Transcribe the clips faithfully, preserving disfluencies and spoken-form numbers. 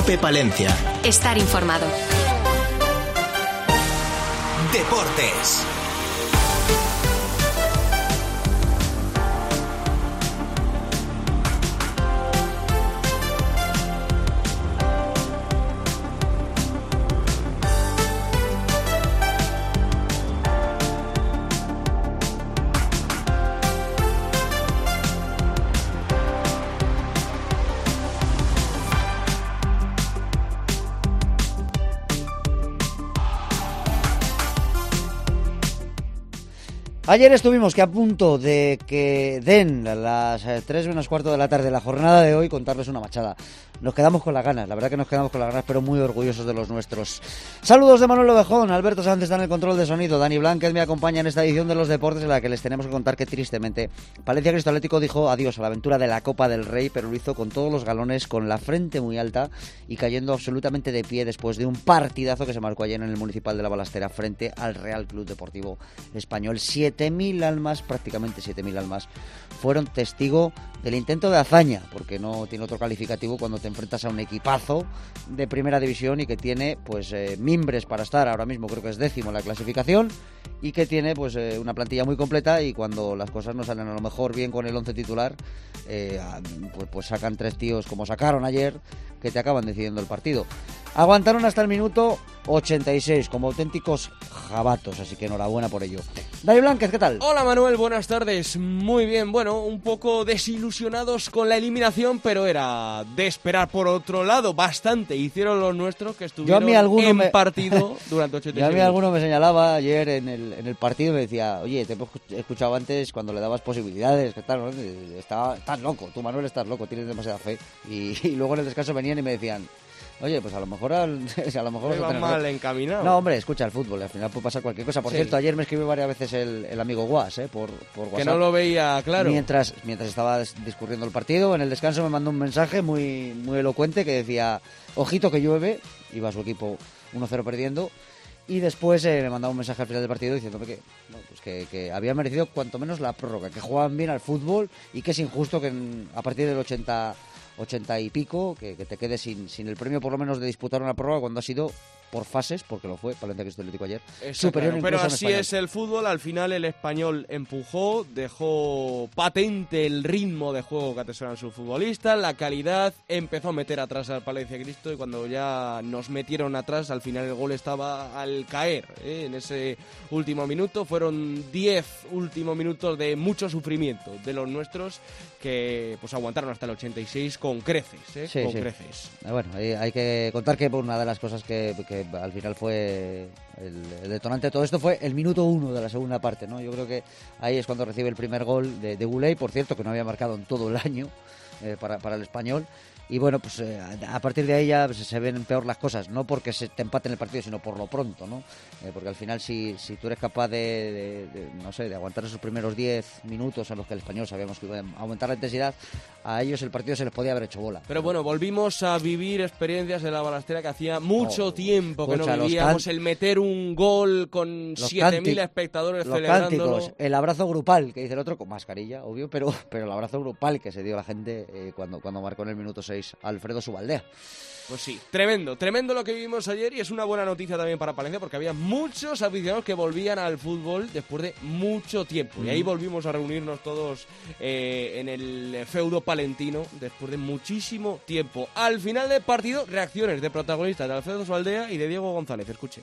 COPE Palencia. Estar informado. Deportes. Ayer estuvimos que a punto de que den las tres menos cuarto de la tarde la jornada de hoy, contarles una machada. Nos quedamos con las ganas, la verdad que nos quedamos con las ganas, pero muy orgullosos de los nuestros. Saludos de Manuel Ovejón, Alberto Sánchez está en el control de sonido, Dani Blanquez me acompaña en esta edición de los deportes en la que les tenemos que contar que tristemente Palencia Cristo Atlético dijo adiós a la aventura de la Copa del Rey, pero lo hizo con todos los galones, con la frente muy alta y cayendo absolutamente de pie después de un partidazo que se marcó ayer en el Municipal de la Balastera frente al Real Club Deportivo Español. siete mil almas, prácticamente siete mil almas, fueron testigo del intento de hazaña, porque no tiene otro calificativo cuando te enfrentas a un equipazo de primera división y que tiene pues eh, mimbres para estar ahora mismo, creo que es décimo en la clasificación, y que tiene pues eh, una plantilla muy completa, y cuando las cosas no salen a lo mejor bien con el once titular, eh, pues, pues sacan tres tíos como sacaron ayer, que te acaban decidiendo el partido. Aguantaron hasta el minuto ochenta y seis como auténticos jabatos, así que enhorabuena por ello. Dani Blanquez, ¿qué tal? Hola Manuel, buenas tardes. Muy bien, bueno, un poco desilusionados con la eliminación, pero era de esperar. Por otro lado, bastante hicieron los nuestros, que estuvieron en me... partido durante ochenta y seis. Yo a mí alguno me señalaba ayer en el, en el partido y me decía, oye, te he escuchado antes cuando le dabas posibilidades, que tal, ¿no? Estaba, estás loco, tú Manuel estás loco, tienes demasiada fe. Y, y luego en el descanso venían y me decían, oye, pues a lo mejor al, a lo mejor vas mal encaminado. No, hombre, escucha el fútbol, al final puede pasar cualquier cosa. Por sí. cierto, ayer me escribió varias veces el, el amigo Guas, eh, por, por WhatsApp. Que no lo veía claro. Mientras, mientras estaba discurriendo el partido, en el descanso me mandó un mensaje muy, muy elocuente que decía, ojito que llueve, iba su equipo uno cero perdiendo, y después eh, me mandaba un mensaje al final del partido diciéndome que, no, pues que, que había merecido cuanto menos la prórroga, que jugaban bien al fútbol y que es injusto que en, a partir del ochenta ochenta y pico, que, que te quedes sin, sin el premio por lo menos de disputar una prórroga cuando ha sido por fases, porque lo fue Palencia Cristo Atlético ayer, Exacto, superior claro, pero así es el fútbol. Al final el Español empujó, dejó patente el ritmo de juego que atesoran sus futbolistas, la calidad, empezó a meter atrás al Palencia Cristo, y cuando ya nos metieron atrás, al final el gol estaba al caer, ¿eh? En ese último minuto. Fueron diez últimos minutos de mucho sufrimiento de los nuestros, que pues aguantaron hasta el ochenta y seis con creces, ¿eh? Sí, con sí. creces. Bueno, hay, hay que contar que una de las cosas que, que al final fue el, el detonante de todo esto fue el minuto uno de la segunda parte, ¿no? Yo creo que ahí es cuando recibe el primer gol de, de Goulet, por cierto, que no había marcado en todo el año eh, para, para el Español. Y bueno, pues eh, a partir de ahí ya pues, se ven peor las cosas, no porque se te empaten el partido, sino por lo pronto, ¿no? Eh, porque al final si, si tú eres capaz de, de, de, no sé, de aguantar esos primeros diez minutos en los que el Español sabíamos que iba a aumentar la intensidad, a ellos el partido se les podía haber hecho bola. Pero bueno, volvimos a vivir experiencias de la Balastera que hacía mucho oh, tiempo que escucha, no vivíamos, can... el meter un gol con siete mil espectadores los celebrándolo. Cánticos, el abrazo grupal, que dice el otro, con mascarilla, obvio, pero, pero el abrazo grupal que se dio a la gente eh, cuando, cuando marcó en el minuto seis Alfredo Subaldea. Pues sí, tremendo, tremendo lo que vivimos ayer, y es una buena noticia también para Palencia, porque había muchos aficionados que volvían al fútbol después de mucho tiempo, mm. y ahí volvimos a reunirnos todos eh, en el feudo palentino después de muchísimo tiempo. Al final del partido, reacciones de protagonistas de Alfredo Subaldea y de Diego González. Escuchen.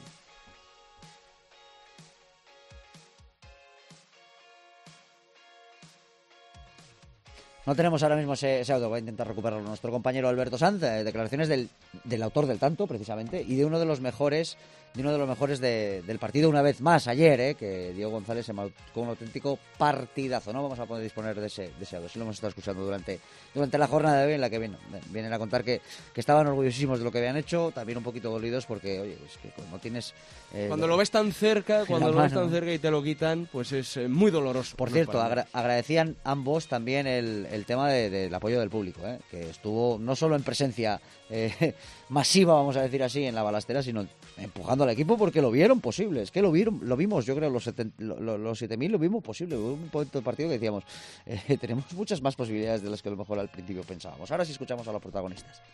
No tenemos ahora mismo ese, ese audio, va a intentar recuperarlo nuestro compañero Alberto Sanz, eh, declaraciones del, del autor del tanto, precisamente, y de uno de los mejores de uno de los mejores de, del partido una vez más ayer, eh, que Diego González se marcó un auténtico partidazo. No vamos a poder disponer de ese, de ese audio, sí lo hemos estado escuchando durante, durante la jornada de hoy, en la que vienen, vienen a contar que, que estaban orgullosísimos de lo que habían hecho, también un poquito dolidos porque, oye, es que cuando tienes... Eh, cuando lo ves tan cerca, cuando lo ves tan cerca y te lo quitan, pues es eh, muy doloroso. Por cierto, agra- agradecían ambos también el, el tema de, de, del apoyo del público, eh, que estuvo no solo en presencia eh, masiva, vamos a decir así, en la Balastera, sino empujando al equipo porque lo vieron posible. Es que lo vieron, lo vimos, yo creo, los, setenta, los, los siete mil lo vimos posible. Hubo un momento del partido que decíamos, eh, tenemos muchas más posibilidades de las que a lo mejor al principio pensábamos. Ahora sí escuchamos a los protagonistas.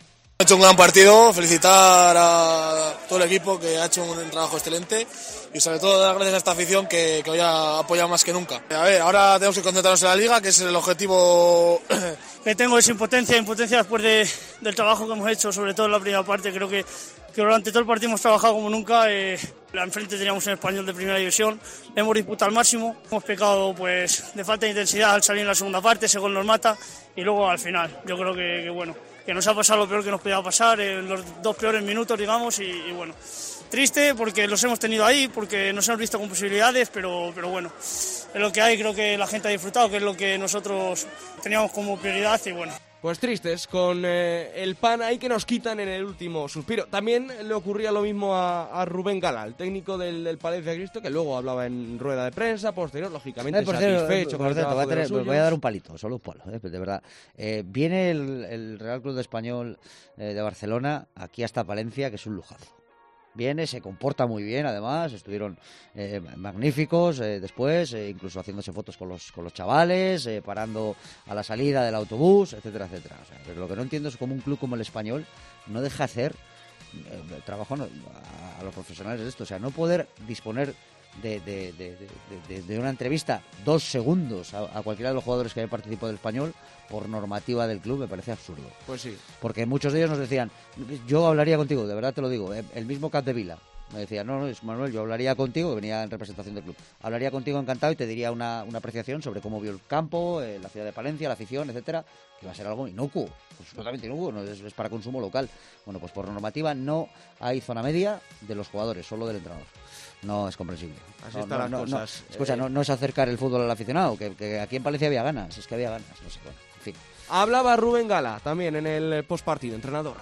Ha hecho un gran partido, felicitar a todo el equipo que ha hecho un trabajo excelente y sobre todo dar gracias a esta afición que, que hoy ha apoyado más que nunca. A ver, ahora tenemos que concentrarnos en la Liga, que es el objetivo que tengo, es impotencia, impotencia después de, del trabajo que hemos hecho, sobre todo en la primera parte. Creo que, que durante todo el partido hemos trabajado como nunca. Eh, enfrente teníamos un Español de primera división, hemos disputado al máximo, hemos pecado pues de falta de intensidad al salir en la segunda parte, ese gol nos mata y luego al final. Yo creo que, que bueno, que nos ha pasado lo peor que nos podía pasar en los dos peores minutos, digamos, y, y bueno, triste porque los hemos tenido ahí, porque nos hemos visto con posibilidades, pero, pero bueno, es lo que hay. Creo que la gente ha disfrutado, que es lo que nosotros teníamos como prioridad y bueno. Pues tristes, con eh, el pan ahí que nos quitan en el último suspiro. También le ocurría lo mismo a, a Rubén Gala, el técnico del, del Palencia Cristo, que luego hablaba en rueda de prensa, posterior, lógicamente eh, por satisfecho. Cierto, con el cierto, voy, a tener, de voy a dar un palito, solo un palo, eh, de verdad. Eh, viene el, el Real Club de Español eh, de Barcelona aquí hasta Palencia, que es un lujazo. Viene, se comporta muy bien, además, estuvieron eh, magníficos eh, después, eh, incluso haciéndose fotos con los con los chavales, eh, parando a la salida del autobús, etcétera, etcétera. O sea, pero lo que no entiendo es cómo un club como el Español no deja hacer eh, el trabajo no, a, a los profesionales de esto, o sea, no poder disponer de, de, de, de, de, de una entrevista dos segundos a, a cualquiera de los jugadores que haya participado del Español por normativa del club me parece absurdo. Pues sí. Porque muchos de ellos nos decían, yo hablaría contigo, de verdad te lo digo, el mismo Capdevila me decía, no, no, es Manuel, yo hablaría contigo, que venía en representación del club, hablaría contigo encantado y te diría una, una apreciación sobre cómo vio el campo, eh, la ciudad de Palencia, la afición, etcétera, que va a ser algo inocuo, pues totalmente inocuo, no es, es para consumo local. Bueno, pues por normativa no hay zona media de los jugadores, solo del entrenador. No es comprensible. Así no, están no, las no, cosas. No, escucha, eh... no, no es acercar el fútbol al aficionado, que, que aquí en Palencia había ganas, es que había ganas, no sé, bueno, en fin. Hablaba Rubén Gala también en el postpartido, entrenador.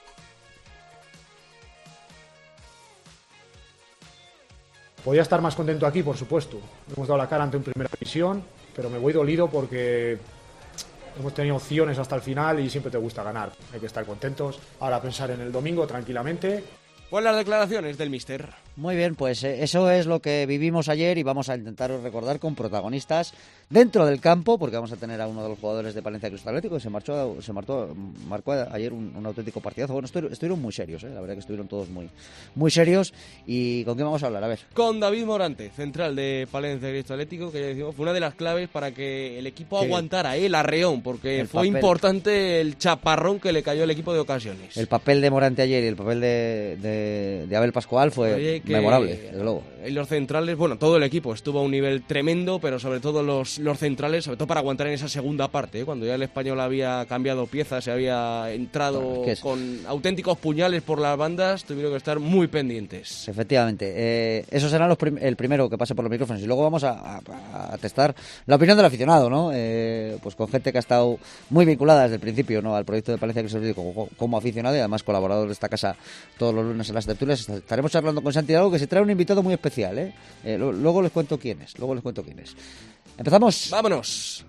Podía estar más contento aquí, por supuesto. Hemos dado la cara ante un Primera División, pero me voy dolido porque hemos tenido opciones hasta el final y siempre te gusta ganar. Hay que estar contentos. Ahora pensar en el domingo tranquilamente. Pues las declaraciones del míster. Muy bien, pues eh, eso es lo que vivimos ayer y vamos a intentar recordar con protagonistas dentro del campo, porque vamos a tener a uno de los jugadores de Palencia Cristo Atlético que se marchó, se marcó, marcó ayer un, un auténtico partidazo. Bueno, estuvieron, estuvieron muy serios, eh, la verdad que estuvieron todos muy, muy serios. ¿Y con quién vamos a hablar? A ver. Con David Morante, central de Palencia Cristo Atlético, que ya decimos fue una de las claves para que el equipo sí. aguantara el arreón, porque el fue papel. importante el chaparrón que le cayó al equipo de ocasiones. El papel de Morante ayer y el papel de, de, de Abel Pascual fue Oye, que, memorable, desde luego. Y los centrales, bueno, todo el equipo estuvo a un nivel tremendo, pero sobre todo los, los centrales, sobre todo para aguantar en esa segunda parte, ¿eh? Cuando ya el Español había cambiado piezas, se había entrado bueno, es que es... con auténticos puñales por las bandas, tuvieron que estar muy pendientes. Efectivamente, eh, eso será los prim- el primero que pase por los micrófonos y luego vamos a, a, a testar la opinión del aficionado, ¿no? Eh, pues con gente que ha estado muy vinculada desde el principio, ¿no? Al proyecto de Palencia Cristo Atlético como, como aficionado y además colaborador de esta casa todos los lunes en las tertulias. Estaremos charlando con Santiago, que se trae un invitado muy especial, ¿eh? Eh, lo, luego les cuento quién es, luego les cuento quién es. ¿Empezamos? ¡Vámonos!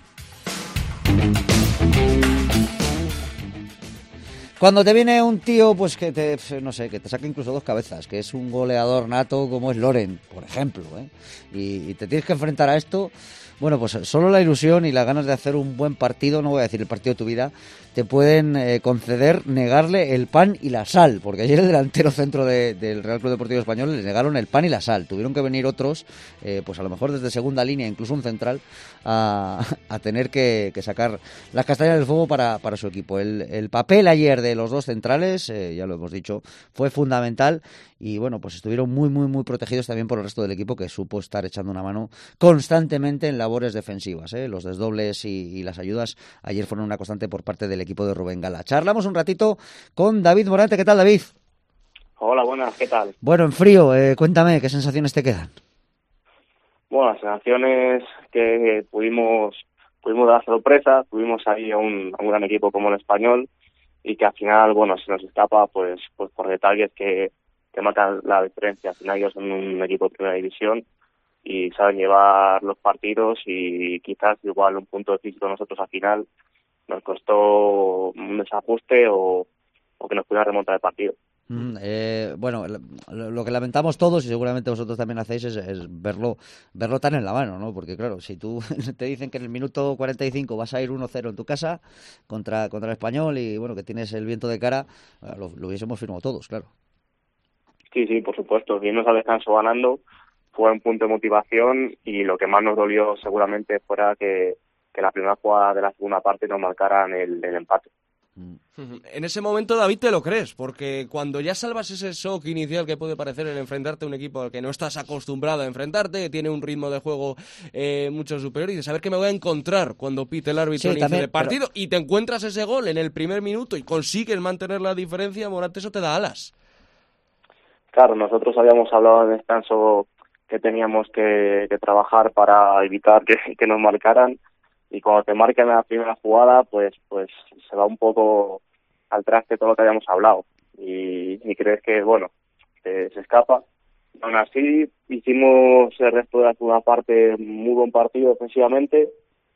Cuando te viene un tío, pues que te, no sé, que te saca incluso dos cabezas, que es un goleador nato como es Loren, por ejemplo, ¿eh? y, y te tienes que enfrentar a esto, bueno, pues solo la ilusión y las ganas de hacer un buen partido, no voy a decir el partido de tu vida, te pueden eh, conceder negarle el pan y la sal, porque ayer el delantero centro de, del Real Club Deportivo Español le negaron el pan y la sal, tuvieron que venir otros, eh, pues a lo mejor desde segunda línea, incluso un central, a, a tener que, que sacar las castañas del fuego para, para su equipo. El, el papel ayer de los dos centrales, eh, ya lo hemos dicho, fue fundamental y bueno, pues estuvieron muy, muy, muy protegidos también por el resto del equipo que supo estar echando una mano constantemente en labores defensivas, ¿eh? Los desdobles y, y las ayudas ayer fueron una constante por parte del equipo de Rubén Gala. Charlamos un ratito con David Morante. ¿Qué tal, David? Hola, buenas, ¿qué tal? Bueno, en frío, eh, cuéntame, ¿qué sensaciones te quedan? Bueno, las sensaciones que pudimos pudimos dar sorpresa, tuvimos ahí a un, a un gran equipo como el Español y que al final, bueno, se nos escapa pues pues por detalles que, que marcan la diferencia. Al final ellos son un equipo de primera división y saben llevar los partidos y quizás igual un punto de físico nosotros al final nos costó un desajuste o, o que nos pudieran remontar el partido. Mm, eh, bueno, lo, lo que lamentamos todos, y seguramente vosotros también hacéis, es, es verlo verlo tan en la mano, ¿no? Porque claro, si tú te dicen que en el minuto cuarenta y cinco vas a ir uno cero en tu casa contra, contra el Español y bueno, que tienes el viento de cara, lo, lo hubiésemos firmado todos, claro. Sí, sí, por supuesto. Irnos al descanso ganando fue un punto de motivación y lo que más nos dolió seguramente fuera que, que la primera jugada de la segunda parte nos marcaran el, el empate. En ese momento, David, te lo crees, porque cuando ya salvas ese shock inicial que puede parecer el enfrentarte a un equipo al que no estás acostumbrado a enfrentarte, que tiene un ritmo de juego eh, mucho superior, y de saber que me voy a encontrar cuando pite el árbitro Sí, inicio también, de partido, pero... y te encuentras ese gol en el primer minuto y consigues mantener la diferencia, Morante, eso te da alas. Claro, nosotros habíamos hablado en descanso que teníamos que, que trabajar para evitar que, que nos marcaran, y cuando te marcan en la primera jugada, pues pues se va un poco al traste todo lo que habíamos hablado y, y crees que, bueno, que se escapa. Aún así, hicimos el resto de la segunda parte muy buen partido ofensivamente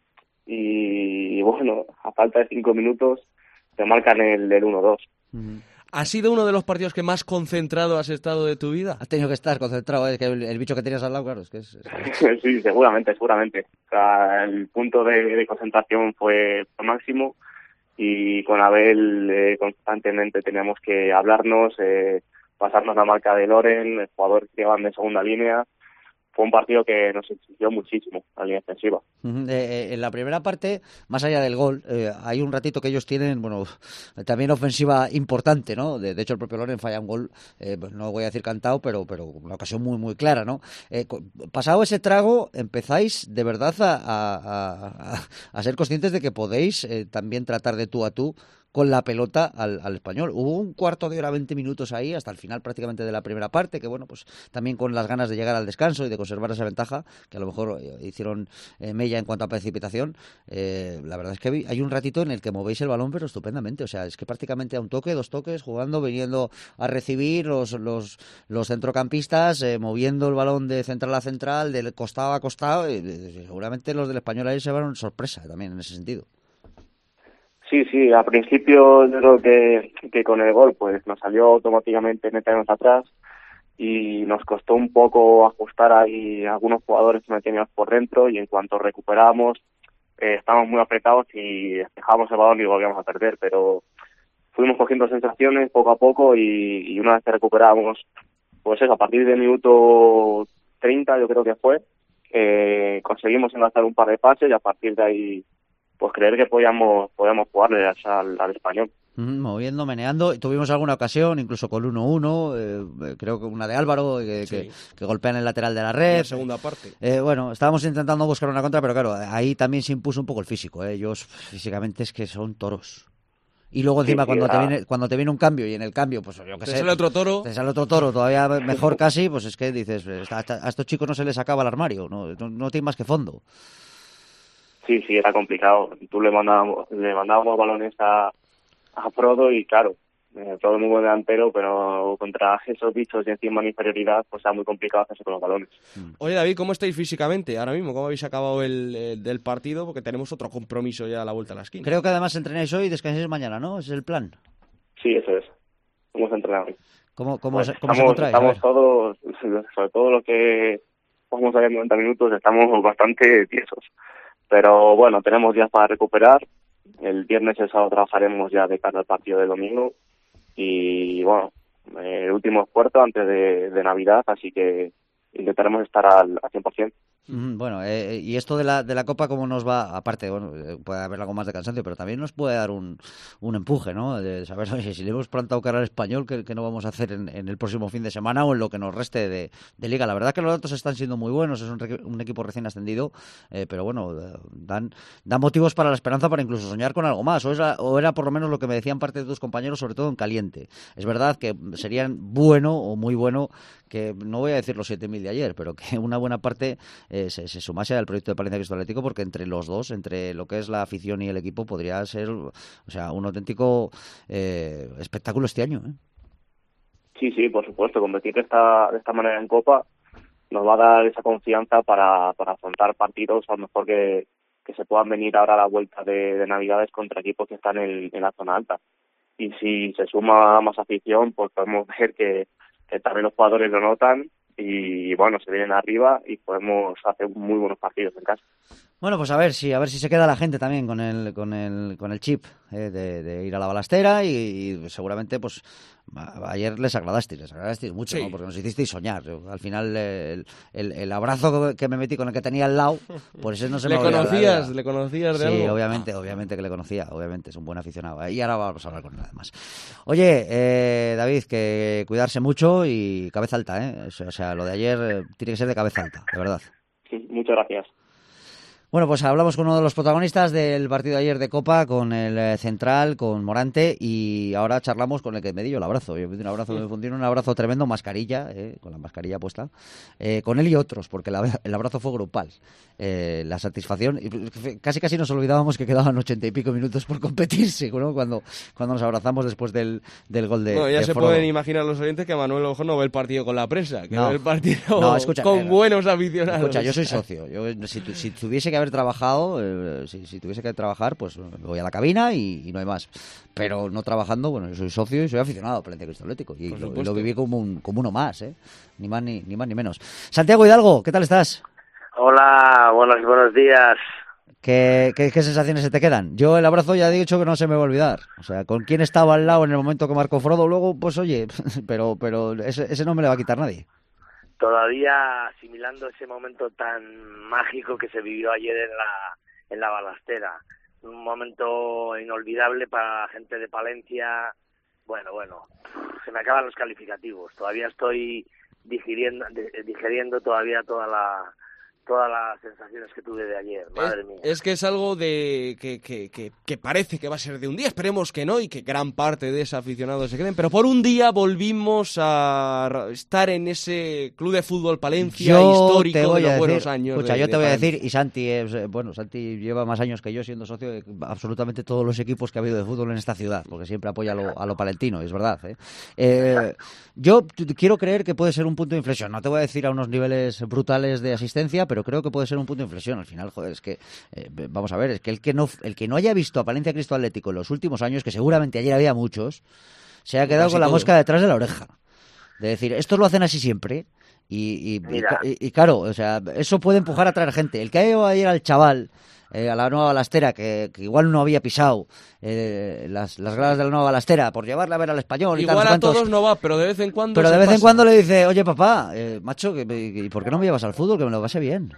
y, bueno, a falta de cinco minutos te marcan el, el uno dos. Uh-huh. ¿Ha sido uno de los partidos que más concentrado has estado de tu vida? Has tenido que estar concentrado, ¿eh? Que el, el bicho que tenías al lado, claro, es que es... es... Sí, seguramente, seguramente. O sea, el punto de, de concentración fue máximo y con Abel eh, constantemente teníamos que hablarnos, eh, pasarnos la marca de Loren, el jugador que llevan de segunda línea. Fue un partido que nos exigió muchísimo la línea defensiva. Uh-huh. Eh, eh, en la primera parte, más allá del gol, eh, hay un ratito que ellos tienen, bueno, también ofensiva importante, ¿no? De, de hecho, el propio Loren falla un gol, eh, pues no voy a decir cantado, pero, pero una ocasión muy, muy clara, ¿no? Eh, pasado ese trago, empezáis de verdad a, a, a, a ser conscientes de que podéis eh, también tratar de tú a tú con la pelota al, al Español. Hubo un cuarto de hora, veinte minutos ahí, hasta el final prácticamente de la primera parte, que bueno, pues también con las ganas de llegar al descanso y de conservar esa ventaja, que a lo mejor hicieron eh, mella en cuanto a precipitación, eh, la verdad es que hay un ratito en el que movéis el balón, pero estupendamente, o sea, es que prácticamente a un toque, dos toques, jugando, viniendo a recibir los, los, los centrocampistas, eh, moviendo el balón de central a central, de costado a costado, y, y seguramente los del Español ahí se van sorpresa también en ese sentido. Sí, sí, al principio yo creo que, que con el gol pues nos salió automáticamente meternos atrás y nos costó un poco ajustar ahí algunos jugadores que metíamos por dentro y en cuanto recuperábamos eh, estábamos muy apretados y dejábamos el balón y volvíamos a perder, pero fuimos cogiendo sensaciones poco a poco y, y una vez que recuperábamos, pues eso, a partir del minuto treinta yo creo que fue, eh, conseguimos enlazar un par de pases y a partir de ahí pues creer que podíamos podíamos jugarle al, al Español. Mm, moviendo, meneando, tuvimos alguna ocasión, incluso con uno uno, eh, creo que una de Álvaro, que, sí. que, que golpea en el lateral de la red. La segunda parte. Eh, bueno, estábamos intentando buscar una contra, pero claro, ahí también se impuso un poco el físico, ¿eh? Ellos físicamente es que son toros. Y luego encima sí, sí, cuando te viene cuando te viene un cambio y en el cambio, pues yo qué sé, te sale otro toro, te sale otro toro todavía mejor casi, pues es que dices, a, a estos chicos no se les acaba el armario, no, no, no tienen más que fondo. Sí, sí, era complicado. Tú le mandábamos, le mandábamos balones a, a Frodo y claro, eh, Frodo muy buen delantero, pero contra esos bichos y encima en inferioridad, pues era muy complicado hacerse con los balones. Oye, David, ¿cómo estáis físicamente ahora mismo? ¿Cómo habéis acabado el, el del partido? Porque tenemos otro compromiso ya a la vuelta de la esquina. Creo que además entrenáis hoy y descansáis mañana, ¿no? ¿Ese es el plan? Sí, eso es. Hemos entrenado hoy. ¿Cómo, cómo, pues se, cómo estamos, se estamos todos, sobre todo los que vamos a ver noventa minutos, estamos bastante tiesos. Pero bueno, tenemos días para recuperar. El viernes y el sábado trabajaremos ya de cara al partido de domingo. Y bueno, el último esfuerzo antes de, de Navidad, así que intentaremos estar al, al cien por ciento. Bueno, eh, y esto de la de la Copa, ¿cómo nos va? Aparte, bueno, puede haber algo más de cansancio, pero también nos puede dar un, un empuje, ¿no? De saber, oye, si le hemos plantado cara al Español, ¿qué, qué no vamos a hacer en, en el próximo fin de semana o en lo que nos reste de, de Liga? La verdad que los datos están siendo muy buenos, es un, un equipo recién ascendido, eh, pero bueno, dan, dan motivos para la esperanza, para incluso soñar con algo más, o, era, o era por lo menos lo que me decían parte de tus compañeros, sobre todo en caliente. Es verdad que sería bueno o muy bueno que, no voy a decir los siete mil de ayer, pero que una buena parte eh, se, se sumase al proyecto de Palencia Cristo Atlético, porque entre los dos, entre lo que es la afición y el equipo, podría ser, o sea, un auténtico eh, espectáculo este año, ¿eh? Sí, sí, por supuesto, competir de esta, de esta manera en Copa nos va a dar esa confianza para, para afrontar partidos, a lo mejor que, que se puedan venir ahora a la vuelta de, de Navidades contra equipos que están en, en la zona alta. y si se suma más afición, pues podemos ver que, que también los jugadores lo notan y bueno, se vienen arriba y podemos hacer muy buenos partidos en casa. Bueno, pues a ver si a ver si se queda la gente también con el con el con el chip eh, de, de ir a la balastera y, y seguramente pues a, ayer les agradasteis, les agradasteis mucho, sí. ¿no? Porque nos hicisteis soñar. Yo, al final el, el, el abrazo que me metí con el que tenía al lado, por eso no se me ¿Le conocías? ¿Le conocías de sí, algo? Sí, obviamente, obviamente que le conocía, obviamente es un buen aficionado. Y ahora vamos a hablar con él además. Oye, eh, David, que cuidarse mucho y cabeza alta, ¿eh? O sea, lo de ayer eh, tiene que ser de cabeza alta, de verdad. Sí, muchas gracias. Bueno, pues hablamos con uno de los protagonistas del partido de ayer de Copa, con el eh, central, con Morante, y ahora charlamos con el que me dio el abrazo. Yo me di un abrazo, me fundí un abrazo tremendo, mascarilla, eh, con la mascarilla puesta, eh, con él y otros, porque la, el abrazo fue grupal. Eh, la satisfacción, casi casi nos olvidábamos que quedaban ochenta y pico minutos por competirse, ¿no? Cuando, cuando nos abrazamos después del, del gol de No, ya de se Frodo. Pueden imaginar los oyentes que Manuel Ojo no ve el partido con la prensa, que no, ve el partido no, escucha, con eh, buenos aficionados. Escucha, yo soy socio. Yo, si, si tuviese que haber trabajado, eh, si, si tuviese que trabajar, pues voy a la cabina y, y no hay más. Pero no trabajando, bueno, yo soy socio y soy aficionado al Palencia Cristo Atlético. Y lo, lo viví como, un, como uno más, ¿eh? Ni más ni, ni más ni menos. Santiago Hidalgo, ¿qué tal estás? Hola, buenos, buenos días. ¿Qué, qué, ¿Qué sensaciones se te quedan? Yo el abrazo ya he dicho que no se me va a olvidar. O sea, con quién estaba al lado en el momento que marcó Frodo, luego, pues oye, pero pero ese, ese no me le va a quitar nadie. Todavía asimilando ese momento tan mágico que se vivió ayer en la en la balastera. Un momento inolvidable para la gente de Palencia. Bueno, bueno, se me acaban los calificativos. Todavía estoy digiriendo, digiriendo todavía toda la... todas las sensaciones que tuve de ayer, madre es, mía. Es que es algo de que, que, que, que parece que va a ser de un día, esperemos que no, y que gran parte de esos aficionados se queden, pero por un día volvimos a estar en ese club de fútbol Palencia yo histórico te voy de los a decir, buenos años. Escucha, de, yo de te voy Palencia. a decir, y Santi, es, bueno, Santi lleva más años que yo siendo socio de absolutamente todos los equipos que ha habido de fútbol en esta ciudad, porque siempre apoya a lo, a lo palentino, es verdad. ¿eh? Eh, yo quiero creer que puede ser un punto de inflexión, no te voy a decir a unos niveles brutales de asistencia, pero creo que puede ser un punto de inflexión. Al final, joder, es que eh, vamos a ver, es que el que no el que no haya visto a Palencia Cristo Atlético en los últimos años, que seguramente ayer había muchos, se ha quedado con la todo. mosca detrás de la oreja. De decir, estos lo hacen así siempre. Y, y, y, y claro, o sea, eso puede empujar a traer gente. El que ha ido ayer al chaval, eh, a la nueva balastera, que, que igual no había pisado eh, las, las gradas de la nueva balastera por llevarla a ver al Español. Igual y tal, no a cuantos, todos no va, pero de vez en cuando. Pero de vez pasa. en cuando le dice, oye papá, eh, macho, ¿y por qué no me llevas al fútbol? Que me lo pase bien.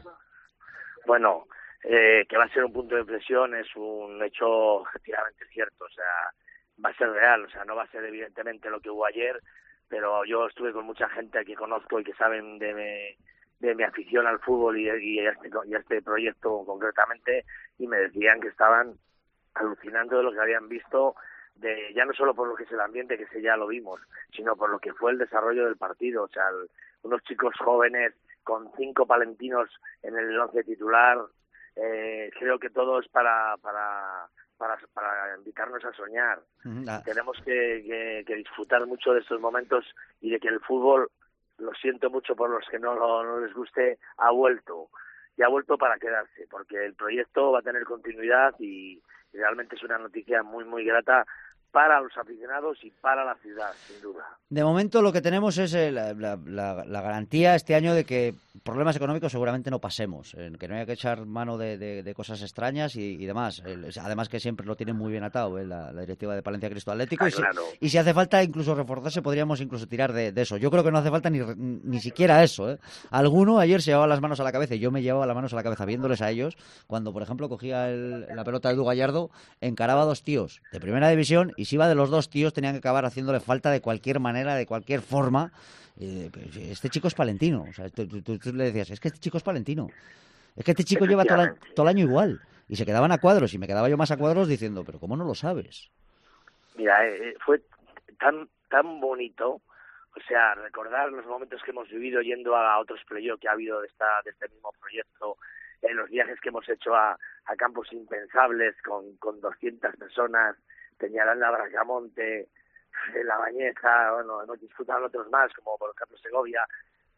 Bueno, eh, que va a ser un punto de inflexión es un hecho objetivamente cierto, o sea, va a ser real, o sea, no va a ser evidentemente lo que hubo ayer, pero yo estuve con mucha gente que conozco y que saben de mi, de mi afición al fútbol y, y, a este, y a este proyecto concretamente, y me decían que estaban alucinando de lo que habían visto, de ya no solo por lo que es el ambiente, que ese ya lo vimos, sino por lo que fue el desarrollo del partido, o sea, el, unos chicos jóvenes con cinco palentinos en el once titular, eh, creo que todo es para para para, para invitarnos a soñar. Uh-huh. Tenemos que, que, que disfrutar mucho de estos momentos y de que el fútbol, lo siento mucho por los que no, no les guste, ha vuelto. Y ha vuelto para quedarse, porque el proyecto va a tener continuidad y, y realmente es una noticia muy, muy grata para los aficionados y para la ciudad, sin duda. De momento lo que tenemos es eh, la, la, la, la garantía este año de que problemas económicos seguramente no pasemos, eh, que no haya que echar mano de, de, de cosas extrañas y, y demás. El, además que siempre lo tienen muy bien atado eh, la, la directiva de Palencia Cristo Atlético. Ah, y, claro. si, y si hace falta incluso reforzarse, podríamos incluso tirar de, de eso. Yo creo que no hace falta ni, ni siquiera eso. ¿eh? Alguno ayer se llevaba las manos a la cabeza y yo me llevaba las manos a la cabeza viéndoles a ellos cuando, por ejemplo, cogía el, la pelota de Edu Gallardo, encaraba a dos tíos de primera división y si iba de los dos tíos tenían que acabar haciéndole falta de cualquier manera, de cualquier forma. Eh, este chico es palentino. O sea, tú, tú, tú le decías, es que este chico es palentino. Es que este chico lleva todo, la, todo el año igual. Y se quedaban a cuadros y me quedaba yo más a cuadros diciendo, pero ¿cómo no lo sabes? Mira, eh, fue tan tan bonito, o sea, recordar los momentos que hemos vivido yendo a otros playoffs que ha habido de, esta, de este mismo proyecto, en los viajes que hemos hecho a, a campos impensables con, con doscientas personas, Peñaranda, Bracamonte, La Bañeza, bueno, hemos disfrutado otros más, como por ejemplo Segovia,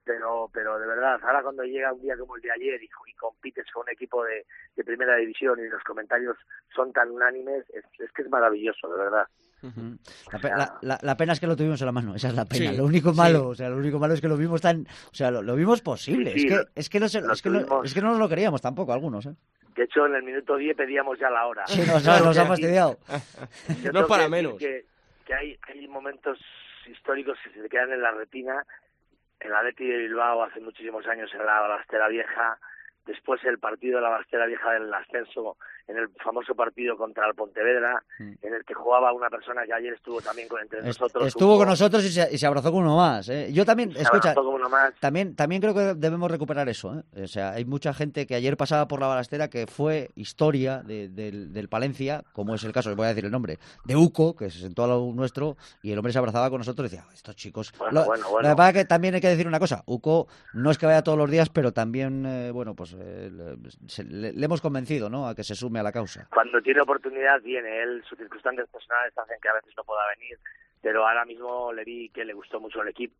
pero pero de verdad, ahora cuando llega un día como el de ayer y, y compites con un equipo de, de primera división y los comentarios son tan unánimes, es, es que es maravilloso, de verdad. Uh-huh. La, pe- la, la, la pena es que lo tuvimos en la mano, esa es la pena. Sí, lo único malo, sí. o sea, lo único malo es que lo vimos tan, o sea, lo, lo vimos posible. Sí, sí, es que lo, es que no se, es que no, tuvimos... es que no nos lo queríamos tampoco algunos, ¿eh? De hecho, en el minuto diez pedíamos ya la hora. Sí, nos, nos ha fastidiado. No es para menos. Que, que hay, hay momentos históricos que se te quedan en la retina. En la Athletic de Bilbao hace muchísimos años, en la Balastera Vieja, después el partido de la Balastera Vieja del ascenso, en el famoso partido contra el Pontevedra, mm. en el que jugaba una persona que ayer estuvo también con entre nosotros. Estuvo un... con nosotros y se, y se abrazó con uno más, ¿eh? Yo también, se escucha, con uno más. También, también creo que debemos recuperar eso, ¿eh? O sea, hay mucha gente que ayer pasaba por la Balastera que fue historia de, de, del, del Palencia, como es el caso, voy a decir el nombre, de Uco, que se sentó a lo nuestro y el hombre se abrazaba con nosotros y decía, estos chicos... Bueno, lo, bueno, bueno. Lo que pasa es que también hay que decir una cosa, Uco no es que vaya todos los días, pero también, eh, bueno, pues eh, se, le, le hemos convencido, ¿no?, a que se sume a la causa. Cuando tiene oportunidad viene él, sus circunstancias personales hacen que a veces no pueda venir, pero ahora mismo le vi que le gustó mucho el equipo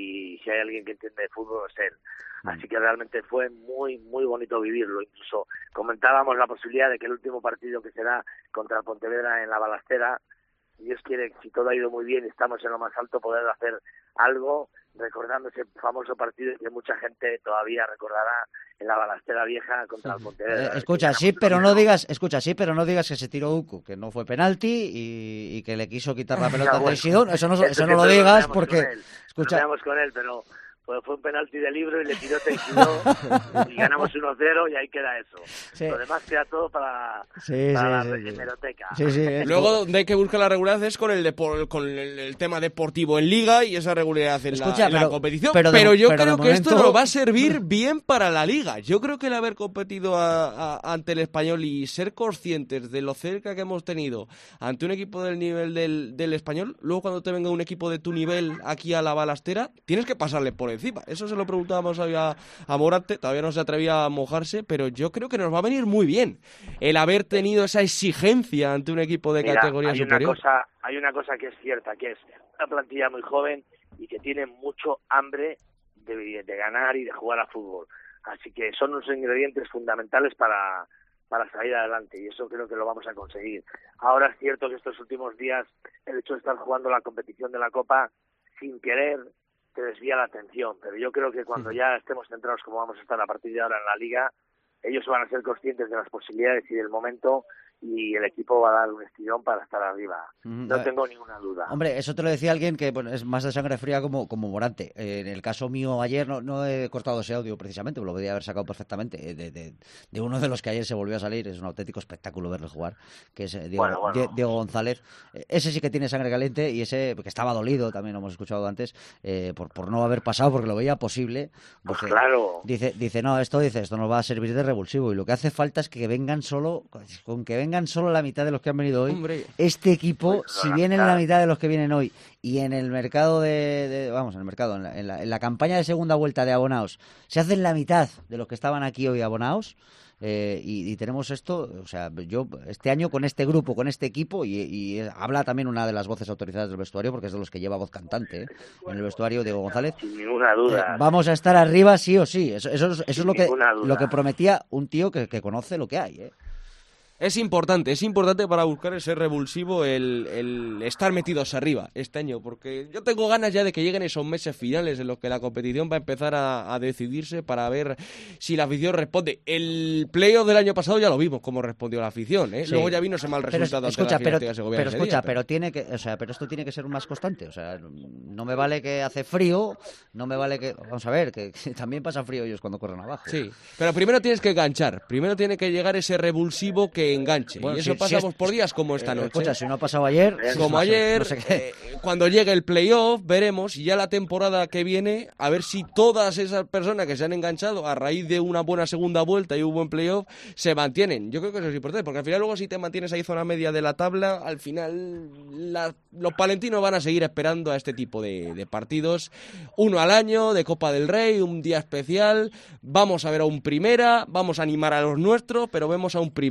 y si hay alguien que entiende de fútbol es él. Así que realmente fue muy, muy bonito vivirlo. Incluso comentábamos la posibilidad de que el último partido que será contra el Pontevedra en la Balastera, Dios quiere, si todo ha ido muy bien y estamos en lo más alto, poder hacer algo recordando ese famoso partido que mucha gente todavía recordará en la Balastera Vieja contra el Pontevedra. Eh, escucha, sí, pero no digas, escucha, sí, pero no digas que se tiró Uco, que no fue penalti y, y que le quiso quitar la pelota a Teixidón. Eso no, eso no lo digas porque, escucha, nos con él, pero pues fue un penalti de libro y le tiró Teixidón y ganamos uno cero y ahí queda eso. Sí. Lo demás queda todo para, sí, para sí, la sí, hemeroteca. Sí, sí, es Luego donde hay que buscar la regularidad es con el depor, con el, el tema deportivo en Liga y esa regularidad en, escucha, la, en pero, la competición. Pero, pero de, yo pero creo que momento... esto nos va a servir bien para la Liga. Yo creo que el haber competido a, a, ante el Español y ser conscientes de lo cerca que hemos tenido ante un equipo del nivel del, del Español, luego cuando te venga un equipo de tu nivel aquí a la Balastera, tienes que pasarle por encima. Eso se lo preguntábamos hoy a, a Morante, todavía no se atrevía a mojarse, pero yo creo que nos va a venir muy bien el haber tenido esa exigencia ante un equipo de Mira, categoría hay superior. Una cosa, hay una cosa que es cierta, que es una plantilla muy joven y que tiene mucho hambre de, de ganar y de jugar a fútbol. Así que son unos ingredientes fundamentales para, para salir adelante y eso creo que lo vamos a conseguir. Ahora es cierto que estos últimos días el hecho de estar jugando la competición de la Copa sin querer te desvía la atención, pero yo creo que cuando ya estemos centrados como vamos a estar a partir de ahora en la Liga, ellos van a ser conscientes de las posibilidades y del momento y el equipo va a dar un estirón para estar arriba. No mm, tengo ninguna duda. Hombre, eso te lo decía alguien que bueno, es más de sangre fría como, como Morante. Eh, en el caso mío ayer no, no he cortado ese audio precisamente, lo podía haber sacado perfectamente, de, de, de uno de los que ayer se volvió a salir. Es un auténtico espectáculo verle jugar, que es Diego, bueno, bueno. Diego González. Ese sí que tiene sangre caliente y ese que estaba dolido, también lo hemos escuchado antes, eh, por, por no haber pasado, porque lo veía posible. Pues claro. Dice, dice, no, esto dice esto nos va a servir de revulsivo y lo que hace falta es que vengan solo, con que vengan solo la mitad de los que han venido hoy. Hombre. Este equipo, pues, si vienen la mitad de los que vienen hoy y en el mercado de, de vamos, en el mercado, en la, en, la, en la campaña de segunda vuelta de abonados, se hacen la mitad de los que estaban aquí hoy abonados. Eh, y, y tenemos esto, o sea, yo este año con este grupo, con este equipo, y, y habla también una de las voces autorizadas del vestuario, porque es de los que lleva voz cantante, ¿eh? En el vestuario, Diego González. Sin ninguna duda. Eh, vamos a estar arriba sí o sí, eso, eso, eso, eso es lo que, duda. lo que prometía un tío que, que conoce lo que hay, ¿eh? Es importante, es importante para buscar ese revulsivo el, el estar metidos arriba este año, porque yo tengo ganas ya de que lleguen esos meses finales en los que la competición va a empezar a, a decidirse para ver si la afición responde. El playoff del año pasado ya lo vimos cómo respondió la afición, ¿eh? Sí. Luego ya vino ese mal resultado. Pero, escucha, ante la pero, Segovia pero ese escucha, día, pero... pero tiene que, o sea, pero esto tiene que ser más constante, o sea, no me vale que hace frío, no me vale que, vamos a ver, que, que también pasa frío ellos cuando corren abajo. Sí, pero primero tienes que enganchar, primero tiene que llegar ese revulsivo que enganche. Bueno, y eso sí, pasamos sí, por días como esta noche. Escucha, si no ha pasado ayer... Como ayer, no sé qué. Eh, cuando llegue el playoff, veremos, y ya la temporada que viene, a ver si todas esas personas que se han enganchado a raíz de una buena segunda vuelta y un buen playoff, se mantienen. Yo creo que eso es importante, porque al final luego si te mantienes ahí zona media de la tabla, al final la, los palentinos van a seguir esperando a este tipo de, de partidos. Uno al año, de Copa del Rey, un día especial, vamos a ver a un primera, vamos a animar a los nuestros, pero vemos a un primera. Pero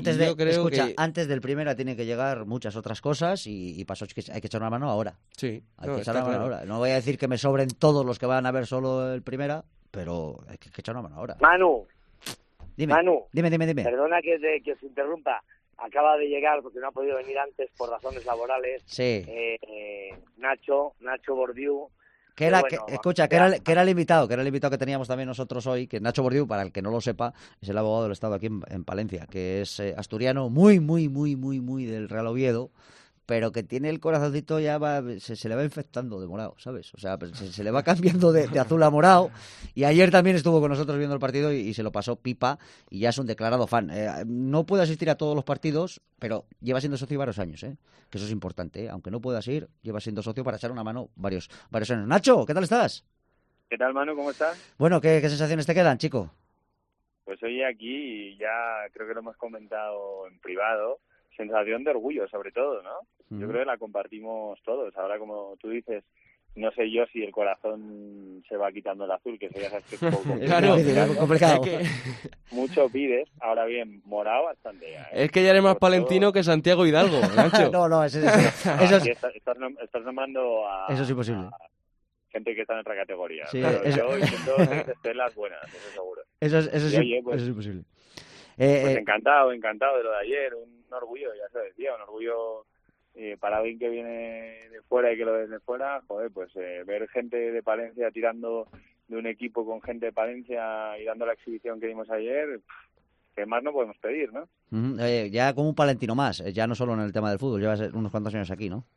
antes de, escucha, que... antes del primera tienen que llegar muchas otras cosas y, y pasó que hay que echar una mano ahora. Sí. Hay no, que echar una mano claro. ahora. No voy a decir que me sobren todos los que van a ver solo el primera, pero hay que, que echar una mano ahora. Manu, Dime, Manu, dime, dime, dime. perdona que, te, que os interrumpa. Acaba de llegar, porque no ha podido venir antes por razones laborales, Sí. eh, eh, Nacho, Nacho Bordiú. Que era, bueno, que, escucha, que era, que era el invitado, que era el invitado que teníamos también nosotros hoy, que Nacho Bordiú, para el que no lo sepa, es el abogado del Estado aquí en, en Palencia, que es eh, asturiano, muy, muy, muy, muy, muy del Real Oviedo, pero que tiene el corazoncito ya va, se, se le va infectando de morado, ¿sabes? O sea, se, se le va cambiando de, de azul a morado. Y ayer también estuvo con nosotros viendo el partido y, y se lo pasó pipa y ya es un declarado fan. Eh, no puede asistir a todos los partidos, pero lleva siendo socio varios años, ¿eh? Que eso es importante, ¿eh? Aunque no puedas ir, lleva siendo socio para echar una mano varios, varios años. Nacho, ¿qué tal estás? ¿Qué tal, Manu? ¿Cómo estás? Bueno, ¿qué, qué sensaciones te quedan, chico? Pues hoy aquí, y ya creo que lo hemos comentado en privado, sensación de orgullo, sobre todo, ¿no? Uh-huh. Yo creo que la compartimos todos. Ahora, como tú dices, no sé yo si el corazón se va quitando el azul, que eso ya sabes que es un poco complicado. Claro, complicado. Es que... Mucho pides. Ahora bien, morado bastante ya, ¿eh? Es que ya eres más palentino todo... que Santiago Hidalgo, Nacho. no, no, eso, eso, no, eso es... estás, estás, estás nombrando a... Eso es imposible. A gente que está en otra categoría. Sí, pero eso... yo intento que estén las buenas, eso seguro. Eso es, eso, y, sí, oye, pues, eso es imposible. Eh, pues encantado, encantado de lo de ayer. Un orgullo, ya se decía, un orgullo eh, para alguien que viene de fuera y que lo ve de fuera. Joder, pues eh, ver gente de Palencia tirando de un equipo con gente de Palencia y dando la exhibición que dimos ayer, que más no podemos pedir, ¿no? Uh-huh. Eh, ya como un palentino más, ya no solo en el tema del fútbol, llevas unos cuantos años aquí, ¿no?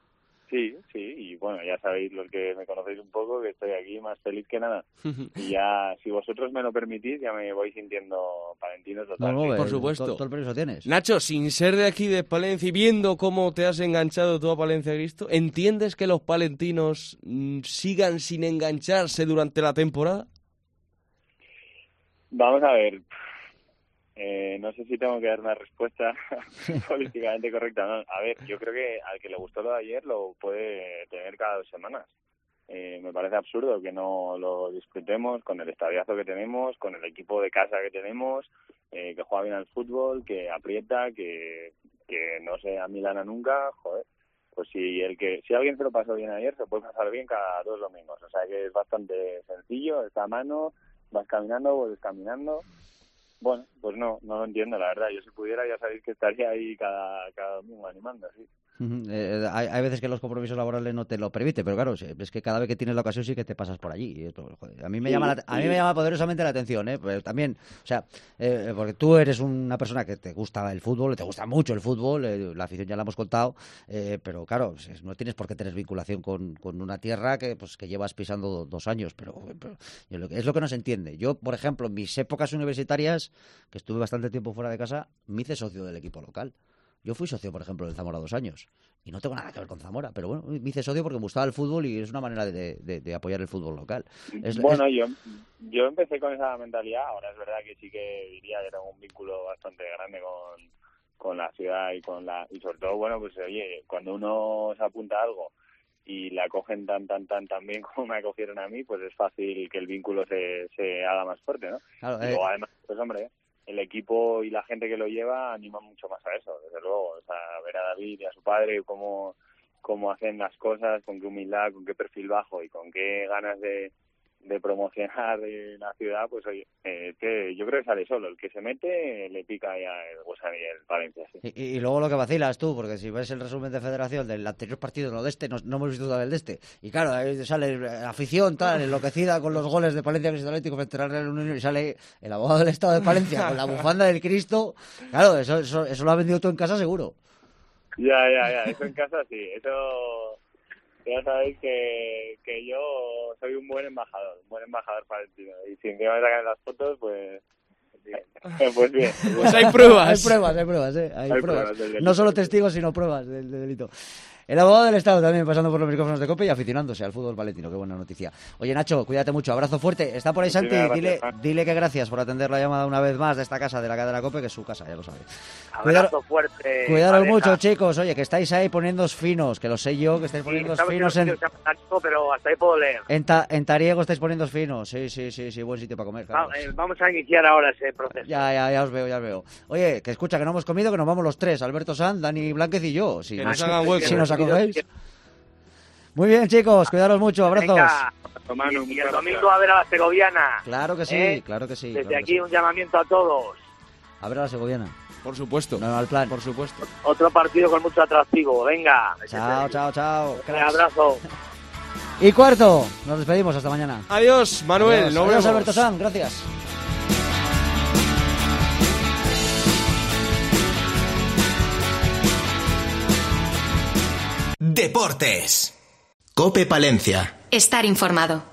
Sí, sí, y bueno, ya sabéis los que me conocéis un poco que estoy aquí más feliz que nada. Y ya, si vosotros me lo permitís, ya me voy sintiendo palentino total. No, no, por supuesto. Todo, todo el permiso tienes. Nacho, sin ser de aquí de Palencia y viendo cómo te has enganchado tú a Palencia Cristo, ¿entiendes que los palentinos mmm, sigan sin engancharse durante la temporada? Vamos a ver. Eh, no sé si tengo que dar una respuesta políticamente correcta. No, a ver, yo creo que al que le gustó lo de ayer lo puede tener cada dos semanas. Eh, me parece absurdo que no lo disfrutemos con el estadiazo que tenemos, con el equipo de casa que tenemos, eh, que juega bien al fútbol, que aprieta, que, que no se amilana nunca. Joder, pues si el que si alguien se lo pasó bien ayer, se puede pasar bien cada dos domingos. O sea que es bastante sencillo, está a mano, vas caminando, vuelves caminando. Bueno, pues no, no lo entiendo, la verdad. Yo si pudiera ya sabéis que estaría ahí cada, cada domingo animando, sí. Uh-huh. Eh, hay, hay veces que los compromisos laborales no te lo permiten, pero claro, es que cada vez que tienes la ocasión sí que te pasas por allí. Joder, a mí me sí, llama la, a mí sí. me llama poderosamente la atención, ¿eh? Pero también, o sea, eh, porque tú eres una persona que te gusta el fútbol, te gusta mucho el fútbol, eh, la afición ya la hemos contado, eh, pero claro, no tienes por qué tener vinculación con, con una tierra que pues que llevas pisando do, dos años, pero, pero es lo que no se entiende. Yo, por ejemplo, en mis épocas universitarias, que estuve bastante tiempo fuera de casa, me hice socio del equipo local. Yo fui socio, por ejemplo, del Zamora dos años. Y no tengo nada que ver con Zamora, pero bueno, me hice socio porque me gustaba el fútbol y es una manera de, de, de apoyar el fútbol local. Es, bueno, es... yo yo empecé con esa mentalidad. Ahora es verdad que sí que diría que tengo un vínculo bastante grande con, con la ciudad y con la y sobre todo, bueno, pues oye, cuando uno se apunta a algo y la acogen tan, tan, tan, tan bien como me acogieron a mí, pues es fácil que el vínculo se, se haga más fuerte, ¿no? Claro, y eh... luego, además, pues hombre, el equipo y la gente que lo lleva anima mucho más a eso, desde luego. O sea, ver a David y a su padre cómo, cómo hacen las cosas, con qué humildad, con qué perfil bajo y con qué ganas de, de promocionar de la ciudad, pues oye, eh, que yo creo que sale solo. El que se mete le pica ya el gusano y el Palencia. Sí. Y, y luego lo que vacilas tú, porque si ves el resumen de Federación del anterior partido, no de este, no, no hemos visto todavía el de este. Y claro, ahí sale afición tal, enloquecida con los goles de Palencia Cristo Atlético frente al Real Unión y sale el abogado del Estado de Palencia con la bufanda del Cristo. Claro, eso, eso, eso lo has vendido tú en casa seguro. Ya, ya, ya, eso en casa sí, eso... Ya sabéis que, que yo soy un buen embajador, un buen embajador palentino. Y si encima me sacan las fotos, pues bien. Pues bien. Pues hay pruebas. Hay pruebas, hay pruebas, ¿eh? Hay, hay pruebas. pruebas no solo testigos, sino pruebas del, del delito. El abogado del Estado también pasando por los micrófonos de COPE y aficionándose al fútbol palentino. Qué buena noticia. Oye, Nacho, cuídate mucho. Abrazo fuerte. Está por ahí Santi. Gracias, Dile, Juan. dile que gracias por atender la llamada una vez más de esta casa de la cadena COPE, que es su casa, ya lo sabe. Abrazo fuerte. Cuidaros pareja. mucho, chicos. Oye, que estáis ahí poniéndoos finos, que lo sé yo, que estáis Sí, poniéndoos sabes que finos no en... quiero ser táctico, pero hasta ahí puedo leer. En, ta, en Tariego estáis poniéndoos finos. Sí, sí, sí, sí, buen sitio para comer. Va- Carlos. eh, vamos a iniciar ahora ese proceso. Ya, ya, ya os veo, ya os veo. Oye, que escucha, que no hemos comido, que nos vamos los tres. Alberto Sanz, Dani Blánquez y yo. Si Que nos, nos hagan hueco. si nos acogéis. Muy bien, chicos, cuidaros mucho. Abrazos. Venga, Manu, y, y muchas el gracias. domingo a ver a la segoviana. Claro que sí, ¿Eh? claro que sí. Desde claro que aquí sí. un llamamiento a todos. A ver a la segoviana. Por supuesto. No, no, al plan. Por supuesto. Otro partido con mucho atractivo. Venga. Chao, chao, chao. Un cracks. abrazo. Y cuarto, nos despedimos hasta mañana. Adiós, Manuel. Adiós, Nos adiós, vemos. Alberto Sanz, gracias. Deportes. COPE Palencia. Estar informado.